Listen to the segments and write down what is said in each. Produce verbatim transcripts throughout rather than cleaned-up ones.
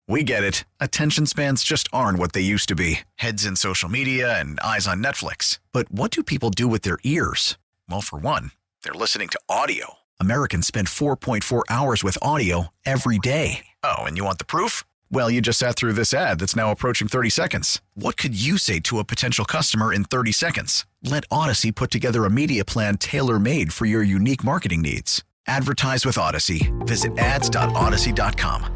We get it. Attention spans just aren't what they used to be. Heads in social media and eyes on Netflix. But what do people do with their ears? Well, for one, they're listening to audio. Americans spend four point four hours with audio every day. Oh, and you want the proof? Well, you just sat through this ad that's now approaching thirty seconds. What could you say to a potential customer in thirty seconds? Let Odyssey put together a media plan tailor-made for your unique marketing needs. Advertise with Odyssey. Visit ads dot odyssey dot com.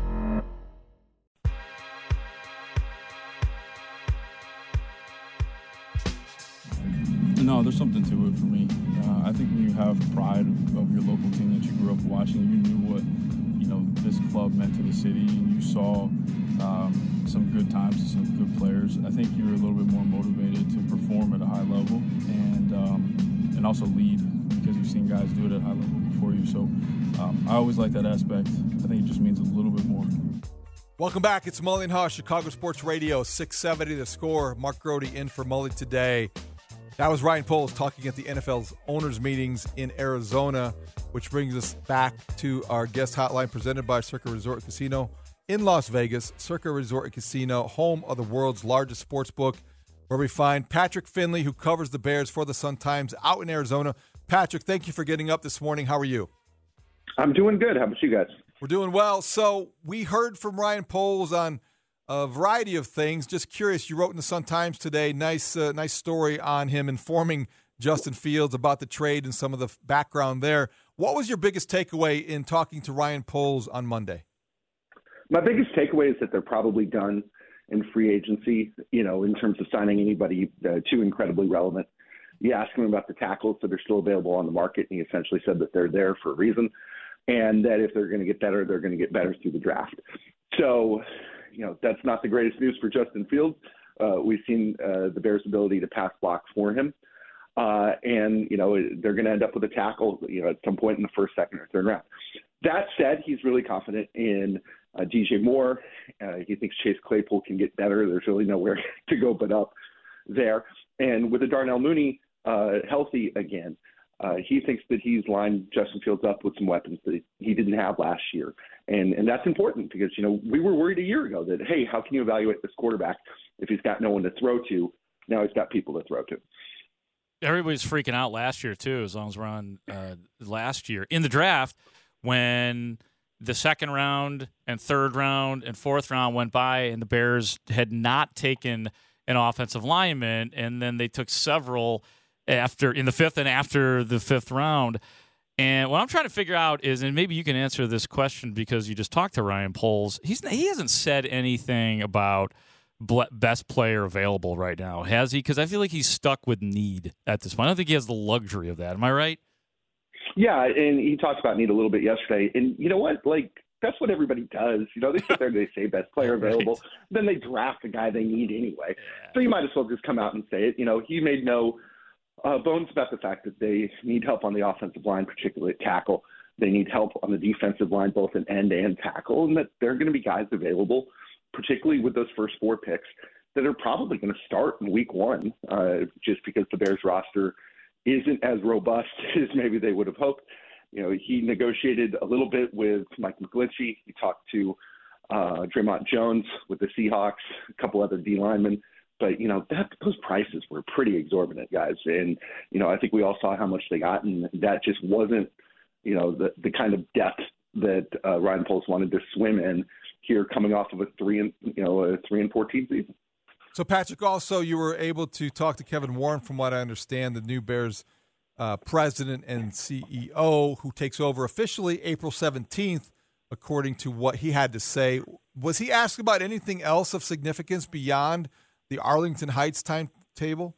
No, there's something to it for me. Uh, I think when you have pride of, of your local team that you grew up watching, you knew what you know this club meant to the city, and you saw um, some good times and some good players. I think you're a little bit more motivated to perform at a high level and um, and also lead because you've seen guys do it at a high level before you. So um, I always like that aspect. I think it just means a little bit more. Welcome back. It's Mully and Haw, Chicago Sports Radio, six seventy The Score. Mark Grody in for Mully today. That was Ryan Poles talking at the N F L's owners' meetings in Arizona, which brings us back to our guest hotline presented by Circa Resort Casino in Las Vegas. Circa Resort Casino, home of the world's largest sports book, where we find Patrick Finley, who covers the Bears for the Sun-Times out in Arizona. Patrick, thank you for getting up this morning. How are you? I'm doing good. How about you guys? We're doing well. So we heard from Ryan Poles on a variety of things. Just curious, you wrote in the Sun-Times today, nice uh, nice story on him informing Justin Fields about the trade and some of the background there. What was your biggest takeaway in talking to Ryan Poles on Monday? My biggest takeaway is that they're probably done in free agency, you know, in terms of signing anybody uh, too incredibly relevant. You ask him about the tackles that are still available on the market, and he essentially said that they're there for a reason, and that if they're going to get better, they're going to get better through the draft. So, you know, that's not the greatest news for Justin Fields. Uh, we've seen uh, the Bears' ability to pass block for him. Uh, and, you know, they're going to end up with a tackle, you know, at some point in the first, second, or third round. That said, he's really confident in uh, D J Moore. Uh, he thinks Chase Claypool can get better. There's really nowhere to go but up there. And with the Darnell Mooney uh, healthy again, Uh, he thinks that he's lined Justin Fields up with some weapons that he didn't have last year. And and that's important because, you know, we were worried a year ago that, hey, how can you evaluate this quarterback if he's got no one to throw to? Now he's got people to throw to. Everybody's freaking out last year, too, as long as we're on uh, last year. In the draft, when the second round and third round and fourth round went by and the Bears had not taken an offensive lineman, and then they took several after in the fifth and after the fifth round. And what I'm trying to figure out is, and maybe you can answer this question because you just talked to Ryan Poles, he's he hasn't said anything about best player available right now, has he? Because I feel like he's stuck with need at this point. I don't think he has the luxury of that. Am I right? Yeah, and he talked about need a little bit yesterday. And you know what? Like, that's what everybody does. You know, they sit there and they say best player available. Right. Then they draft the guy they need anyway. Yeah. So you might as well just come out and say it. You know, he made no Uh, bones about the fact that they need help on the offensive line, particularly at tackle. They need help on the defensive line, both in end and tackle, and that there are going to be guys available, particularly with those first four picks, that are probably going to start in week one, uh, just because the Bears roster isn't as robust as maybe they would have hoped. You know, he negotiated a little bit with Mike McGlinchey. He talked to uh, Draymond Jones with the Seahawks, a couple other D linemen. But, you know, that those prices were pretty exorbitant, guys. And, you know, I think we all saw how much they got, and that just wasn't, you know, the, the kind of depth that uh, Ryan Poles wanted to swim in here coming off of a three and, you know, a three and fourteen season. So, Patrick, also you were able to talk to Kevin Warren, from what I understand, the new Bears uh, president and C E O, who takes over officially April seventeenth, according to what he had to say. Was he asked about anything else of significance beyond the Arlington Heights timetable?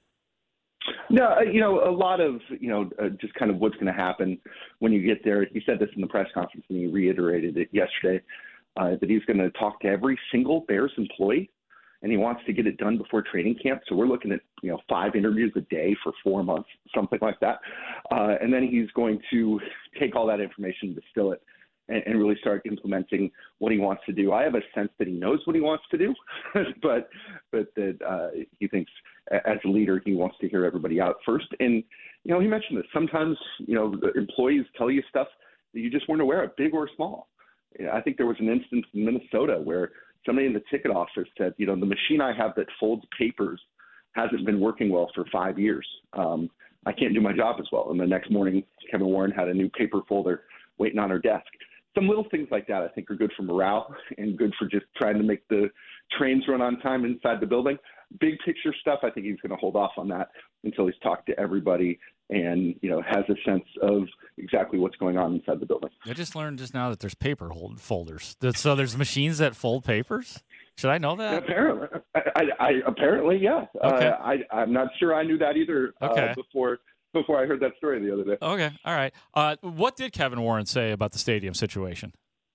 No, you know, a lot of, you know, uh, just kind of what's going to happen when you get there. He said this in the press conference, and he reiterated it yesterday, uh, that he's going to talk to every single Bears employee, and he wants to get it done before training camp. So we're looking at, you know, five interviews a day for four months, something like that. Uh, and then he's going to take all that information, distill it, and, and really start implementing what he wants to do. I have a sense that he knows what he wants to do, but but that uh, he thinks as a leader he wants to hear everybody out first. And, you know, he mentioned this. Sometimes, you know, the employees tell you stuff that you just weren't aware of, big or small. I think there was an instance in Minnesota where somebody in the ticket office said, you know, the machine I have that folds papers hasn't been working well for five years. Um, I can't do my job as well. And the next morning, Kevin Warren had a new paper folder waiting on her desk. Some little things like that I think are good for morale and good for just trying to make the trains run on time inside the building. Big picture stuff, I think he's going to hold off on that until he's talked to everybody and, you know, has a sense of exactly what's going on inside the building. I just learned just now that there's paper hold folders. So there's machines that fold papers? Should I know that? Apparently, I, I, I, apparently, yeah. Okay. Uh, I, I'm not sure I knew that either okay. uh, before before I heard that story the other day. Okay, all right. Uh, what did Kevin Warren say about the stadium situation?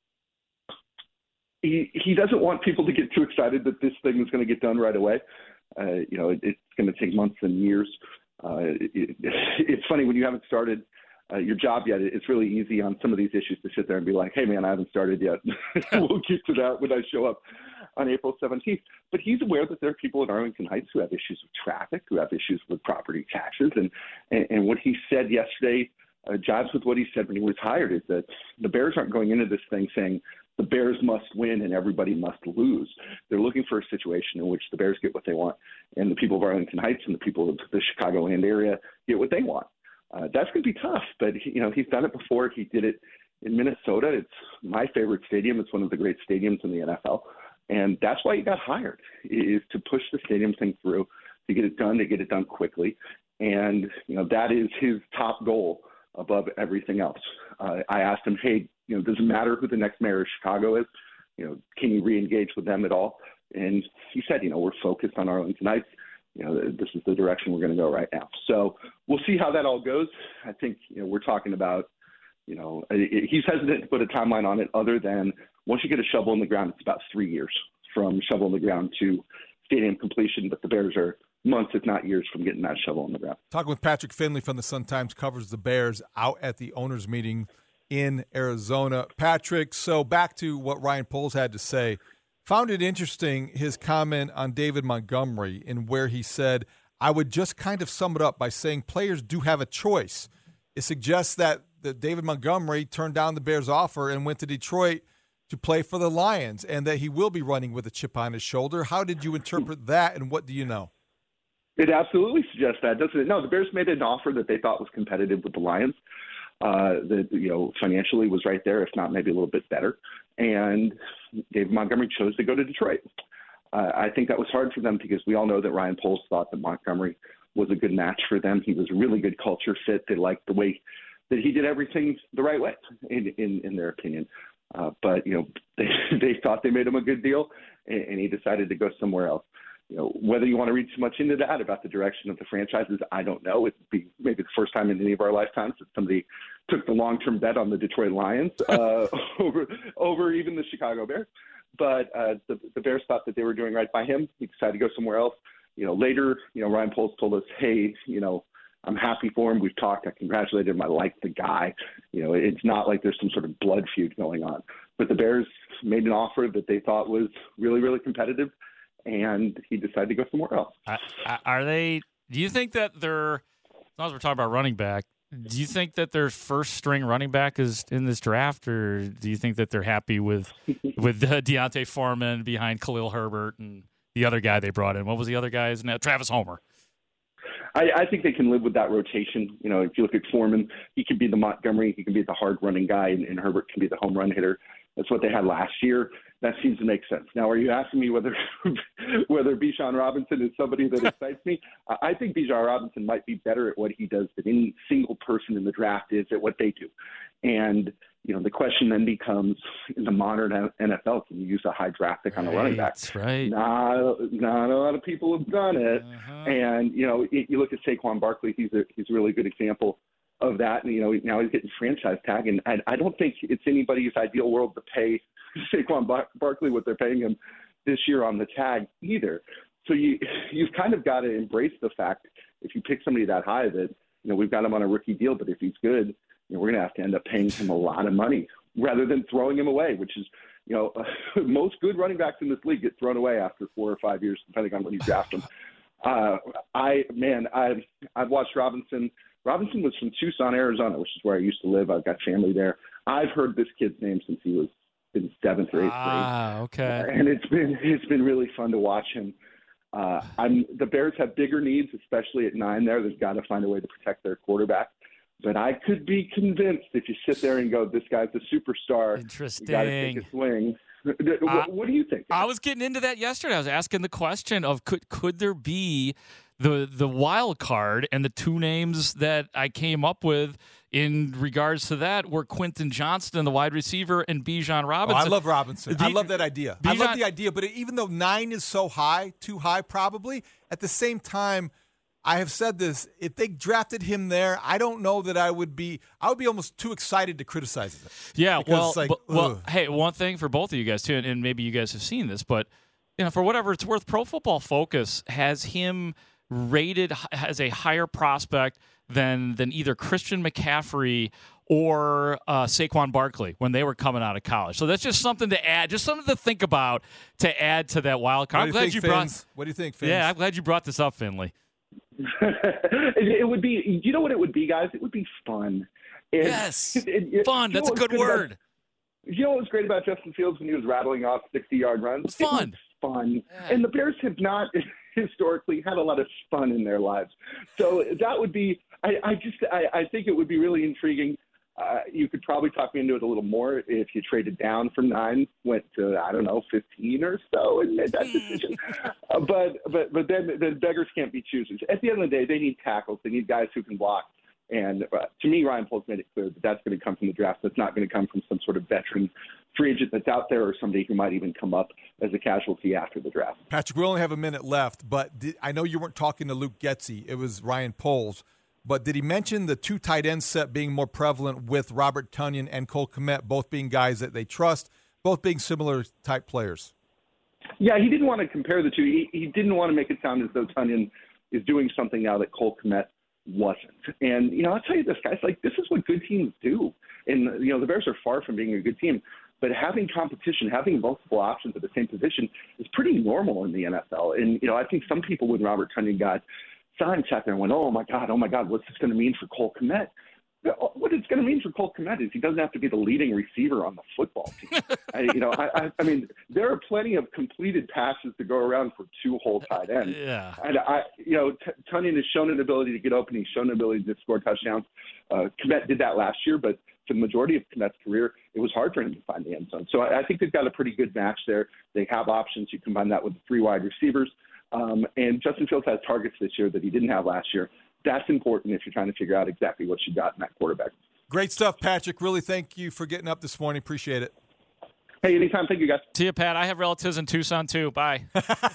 He he doesn't want people to get too excited that this thing is going to get done right away. Uh, you know, it, it's going to take months and years. Uh, it, it, it's funny when you haven't started uh, your job yet. It's really easy on some of these issues to sit there and be like, "Hey, man, I haven't started yet." We'll get to that when I show up on April seventeenth. But he's aware that there are people in Arlington Heights who have issues with traffic, who have issues with property taxes, and and, and what he said yesterday uh, jives with what he said when he was hired. Is that the Bears aren't going into this thing saying the Bears must win and everybody must lose. They're looking for a situation in which the Bears get what they want, and the people of Arlington Heights and the people of the Chicagoland area get what they want. Uh, that's going to be tough, but you know he's done it before. He did it in Minnesota. It's my favorite stadium. It's one of the great stadiums in the N F L, and that's why he got hired, is to push the stadium thing through, to get it done, to get it done quickly, and you know that is his top goal above everything else. Uh, I asked him, hey, you know, does it matter who the next mayor of Chicago is? You know, can you re-engage with them at all? And he said, you know, we're focused on Arlington Heights. You know, this is the direction we're going to go right now. So we'll see how that all goes. I think, you know, we're talking about, you know, he's hesitant to put a timeline on it other than once you get a shovel in the ground, it's about three years from shovel in the ground to stadium completion. But the Bears are months, if not years, from getting that shovel in the ground. Talking with Patrick Finley from the Sun-Times, covers the Bears, out at the owners' meeting in Arizona. Patrick, so back to what Ryan Poles had to say. Found it interesting, his comment on David Montgomery, in where he said, I would just kind of sum it up by saying players do have a choice. It suggests that, that David Montgomery turned down the Bears' offer and went to Detroit to play for the Lions, and that he will be running with a chip on his shoulder. How did you interpret that, and what do you know? It absolutely suggests that, doesn't it? No, the Bears made an offer that they thought was competitive with the Lions. Uh, that, you know, financially was right there, if not maybe a little bit better. And David Montgomery chose to go to Detroit. Uh, I think that was hard for them because we all know that Ryan Poles thought that Montgomery was a good match for them. He was a really good culture fit. They liked the way that he did everything the right way, in, in, in their opinion. Uh, but, you know, they, they thought they made him a good deal, and, and he decided to go somewhere else. You know, whether you want to read too much into that about the direction of the franchises, I don't know. It'd be maybe the first time in any of our lifetimes that somebody took the long-term bet on the Detroit Lions uh, over over even the Chicago Bears. But uh, the, the Bears thought that they were doing right by him. He decided to go somewhere else. You know, later, you know, Ryan Poles told us, hey, you know, I'm happy for him. We've talked. I congratulated him. I like the guy. You know, it's not like there's some sort of blood feud going on. But the Bears made an offer that they thought was really, really competitive, and he decided to go somewhere else. Uh, are they – do you think that they're – as long as we're talking about running back, do you think that their first-string running back is in this draft, or do you think that they're happy with with uh, Deontay Foreman behind Khalil Herbert and the other guy they brought in? What was the other guy's name? Travis Homer. I, I think they can live with that rotation. You know, if you look at Foreman, he can be the Montgomery, he can be the hard-running guy, and, and Herbert can be the home run hitter. That's what they had last year. That seems to make sense. Now, are you asking me whether whether Bijan Robinson is somebody that excites me? I think Bijan Robinson might be better at what he does than any single person in the draft is at what they do. And, you know, the question then becomes, in the modern N F L, can you use a high draft pick on a running back? That's right. Not, not a lot of people have done it. Uh-huh. And, you know, you look at Saquon Barkley, he's a, he's a really good example of that. And, you know, now he's getting franchise tag. And I, I don't think it's anybody's ideal world to pay Saquon Bar- Barkley what they're paying him this year on the tag either. So you, you've kind of got to embrace the fact, if you pick somebody that high, that, you know, we've got him on a rookie deal, but if he's good, you know, we're going to have to end up paying him a lot of money rather than throwing him away, which is, you know, uh, most good running backs in this league get thrown away after four or five years, depending on when you draft them. Uh, I, man, I've, I've watched Robinson. Robinson was from Tucson, Arizona, which is where I used to live. I've got family there. I've heard this kid's name since he was in seventh or eighth ah, grade. okay. And it's been it's been really fun to watch him. Uh, I'm the Bears have bigger needs, especially at nine. There, they've got to find a way to protect their quarterback. But I could be convinced if you sit there and go, "This guy's a superstar." Interesting. You got to take a swing. What, Uh, what do you think? I was getting into that yesterday. I was asking the question of could could there be the the wild card, and the two names that I came up with in regards to that were Quentin Johnston, the wide receiver, and Bijan Oh, Robinson. I love Robinson. The- I love that idea. I Bijan- love the idea, but even though nine is so high, too high probably, at the same time, I have said this, if they drafted him there, I don't know that I would be – I would be almost too excited to criticize it. Yeah, Because well, it's like, but- well, ugh. hey, one thing for both of you guys too, and, and maybe you guys have seen this, but you know, for whatever it's worth, Pro Football Focus has him rated h- as a higher prospect than than either Christian McCaffrey or uh, Saquon Barkley when they were coming out of college. So that's just something to add, just something to think about to add to that wild card. What I'm do glad you think, you brought. Fins? What do you think, Fins? Yeah, I'm glad you brought this up, Finley. it, it would be, you know what it would be, guys? It would be fun. And Yes, it- it- fun. you know That's a what's good good about- word. You know what was great about Justin Fields when he was rattling off sixty-yard runs? It's fun. It was fun. Yeah. And the Bears have not historically had a lot of fun in their lives. So that would be – I I just I, I think it would be really intriguing. Uh, you could probably talk me into it a little more if you traded down from nine, went to, I don't know, fifteen or so and made that decision. uh, but but but then, then beggars can't be choosers. At the end of the day, they need tackles. They need guys who can block. And uh, to me, Ryan Poles made it clear that that's going to come from the draft. That's not going to come from some sort of veteran free agent that's out there or somebody who might even come up as a casualty after the draft. Patrick, we only have a minute left, but did, I know you weren't talking to Luke Getsy. It was Ryan Poles. But did he mention the two tight end set being more prevalent with Robert Tonyan and Cole Kmet, both being guys that they trust, both being similar type players? Yeah, he didn't want to compare the two. He, he didn't want to make it sound as though Tonyan is doing something now that Cole Kmet wasn't. And, you know, I'll tell you this, guys, like, this is what good teams do. And, you know, the Bears are far from being a good team. But having competition, having multiple options at the same position is pretty normal in the N F L. And, you know, I think some people, when Robert Tonyan got signed, sat there and went, oh, my God, oh, my God, what's this going to mean for Cole Kmet? What it's going to mean for Cole Kmet is he doesn't have to be the leading receiver on the football team. I, you know, I, I, I mean, there are plenty of completed passes to go around for two whole tight ends. Yeah. And I, you know, T- Tonyan has shown an ability to get open. He's shown an ability to score touchdowns. Uh, Kmet did that last year, but for the majority of Kmet's career, it was hard for him to find the end zone. So I, I think they've got a pretty good match there. They have options. You combine that with the three wide receivers. Um, and Justin Fields has targets this year that he didn't have last year. That's important if you're trying to figure out exactly what you got in that quarterback. Great stuff, Patrick. Really thank you for getting up this morning. Appreciate it. Hey, anytime. Thank you, guys. See you, Pat. I have relatives in Tucson, too. Bye.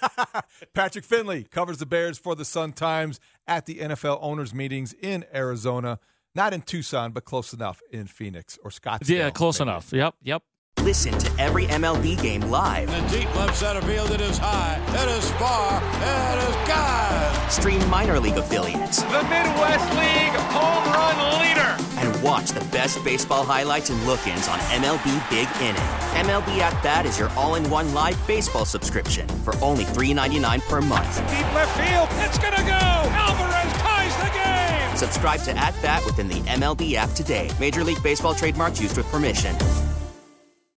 Patrick Finley covers the Bears for the Sun-Times at the N F L owners' meetings in Arizona. Not in Tucson, but close enough in Phoenix or Scottsdale. Yeah, close maybe. enough. Yep, yep. Listen to every M L B game live. In the deep left center field, it is high, it is far, it is gone. Stream minor league affiliates. The Midwest League home run leader. And watch the best baseball highlights and look-ins on M L B Big Inning. M L B At Bat is your all-in-one live baseball subscription for only three dollars and ninety-nine cents per month. Deep left field. It's going to go. Alvarez ties the game. Subscribe to At Bat within the M L B app today. Major League Baseball trademarks used with permission.